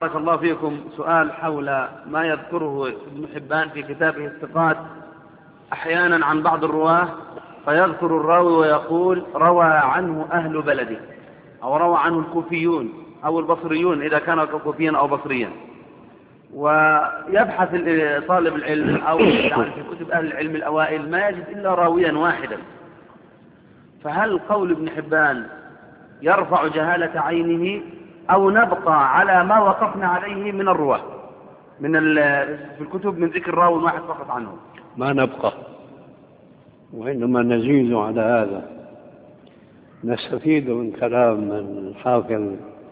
بارك الله فيكم. سؤال حول ما يذكره ابن حبان في كتابه الثقات أحيانا عن بعض الرواه، فيذكر الراوي ويقول روى عنه أهل بلده، أو روى عنه الكوفيون أو البصريون إذا كان كوفيا أو بصريا، ويبحث طالب العلم أو يعني في كتب أهل العلم الأوائل ما يجد إلا راويا واحدا. فهل قول ابن حبان يرفع جهالة عينه أو نبقى على ما وقفنا عليه من الرواه في الكتب من ذكر راوي واحد فقط عنه؟ ما نبقى، وإنما نزيد على هذا. نستفيد من كلام الحافظ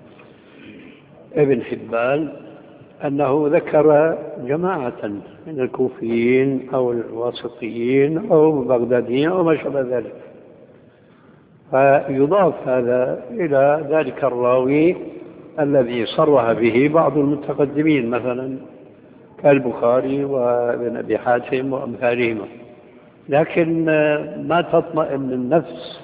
ابن حبان أنه ذكر جماعة من الكوفيين أو الواسطيين أو البغداديين أو ما شابه ذلك، فيضاف هذا إلى ذلك الراوي الذي صرح به بعض المتقدمين مثلا كالبخاري وابن أبي حاتم وأمثالهما، لكن ما تطمئن النفس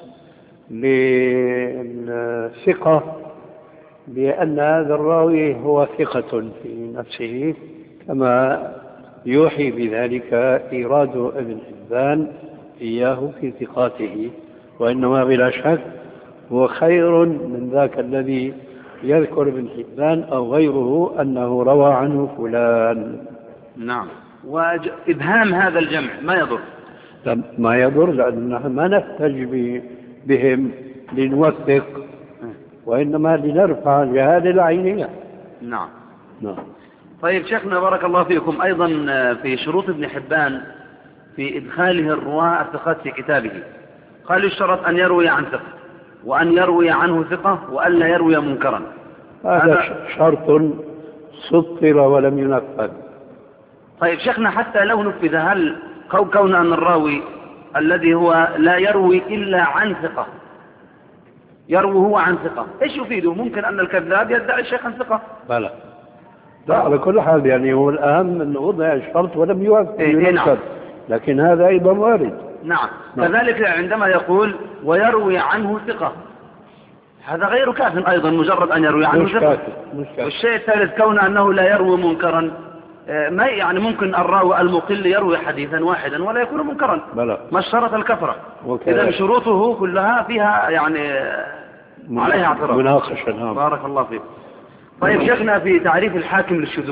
للثقة بأن هذا الراوي هو ثقة في نفسه كما يوحي بذلك إيراد ابن حبان إياه في ثقاته، وإنما بلا شك هو خير من ذاك الذي يذكر ابن حبان أو غيره أنه روى عنه فلان. نعم. وإبهام هذا الجمع ما يضر؟ ما يضر، لأننا ما نحتج بهم لنوثق، وإنما لنرفع الجهالة العينية. نعم. نعم. طيب شيخنا بارك الله فيكم، أيضا في شروط ابن حبان في إدخاله الرواة الثقات في كتابه قال يشترط أن يروي عن ثقة، وأن يروي عنه ثقة، وألا يروي منكرا. هذا شرط سطر ولم ينفذ. طيب شيخنا حتى لو نفذ، هل كون أن الراوي الذي هو لا يروي إلا عن ثقة يروي هو عن ثقة، إيش يفيده؟ ممكن أن الكذاب يدعي الشيخ عن ثقة. بلى. لا، على كل حال يعني هو الأهم أنه وضع الشرط ولم ينفذ. لكن هذا أيضا وارد. نعم. كذلك عندما يقول ويروي عنه ثقة، هذا غير كاف أيضا، مجرد أن يروي عنه ثقة. والشيء الثالث كون أنه لا يروي منكرا، ما يعني ممكن الراوي المقل يروي حديثا واحدا ولا يكون منكرا. ما اشترط الكثرة. إذا شروطه كلها فيها يعني عليها اعتراض. مناقشة. بارك الله فيك. طيب شيخنا في تعريف الحاكم للشذوذ